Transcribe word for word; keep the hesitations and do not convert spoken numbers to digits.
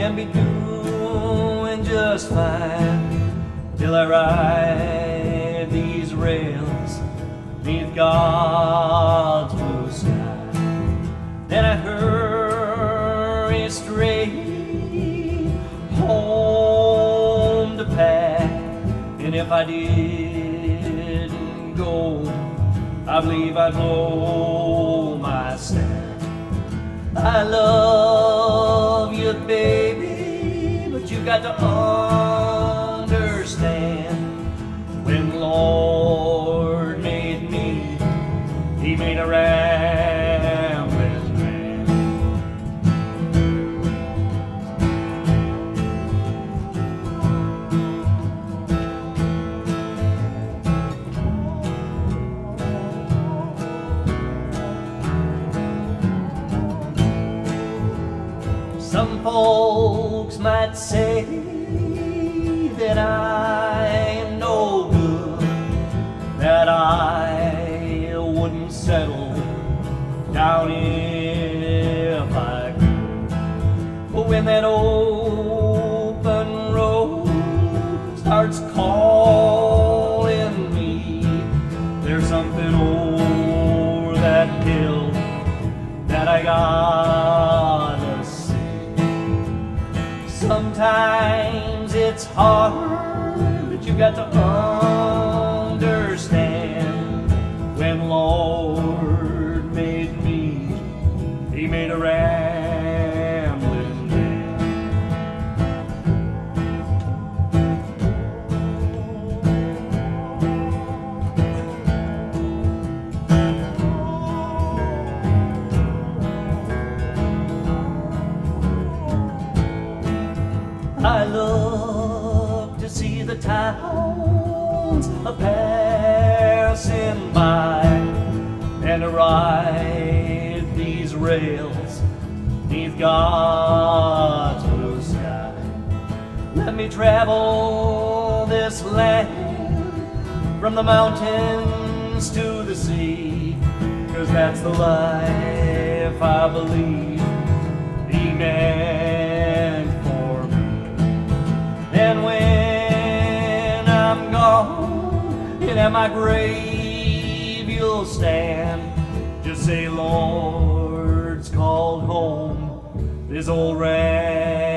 and be doing just fine till I ride these rails beneath God's blue sky. Then I hurry straight home to pack, and if I didn't go, I believe I'd blow my stack. I love you, baby, but you got to understand, when the Lord made me, He made a rambling man. Some folks might say that I am no good, that I wouldn't settle down if I could. But when that open road starts calling me, there's something over that hill that I gotta see. Sometimes it's hard, but you got to understand, when Lord made me, He made a rambling man. I look to see the towns a-passing by, and to ride these rails neath God's blue sky. Let me travel this land from the mountains to the sea, 'cause that's the life I believe He meant for me. And when I'm gone, and at my grave you'll stand, just say, Lord's called home this old ram.